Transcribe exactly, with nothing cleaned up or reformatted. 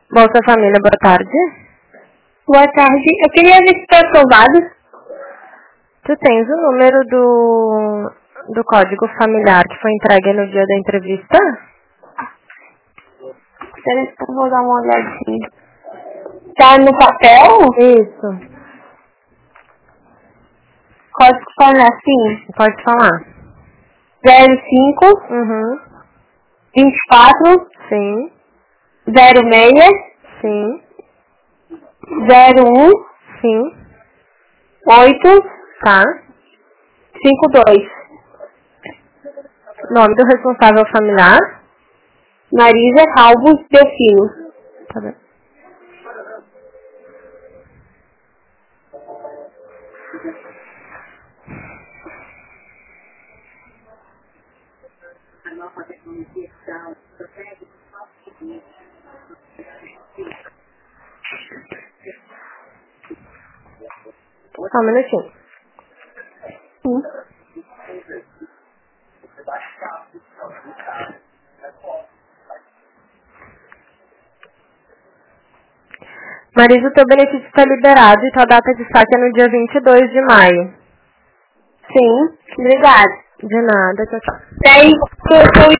Bolsa Família, boa tarde. Boa tarde. Eu queria ver se foi aprovado. Tu tens o número do, do código familiar que foi entregue no dia da entrevista? Espera que eu vou dar uma olhadinha. Tá no papel? Isso. Código familiar, sim. Pode falar. zero cinco, Uhum. vinte e quatro, Sim. zero seis, Sim. zero um, Sim. oito, Tá. cinco dois. Nome do responsável familiar? Marisa Calvo Delfino. Tá bem. Só um minutinho. Sim. Marisa, o teu benefício está liberado e tua data de saque é no dia vinte e dois de maio. Sim. Obrigada. De nada, tchau, tchau. Daí, eu, eu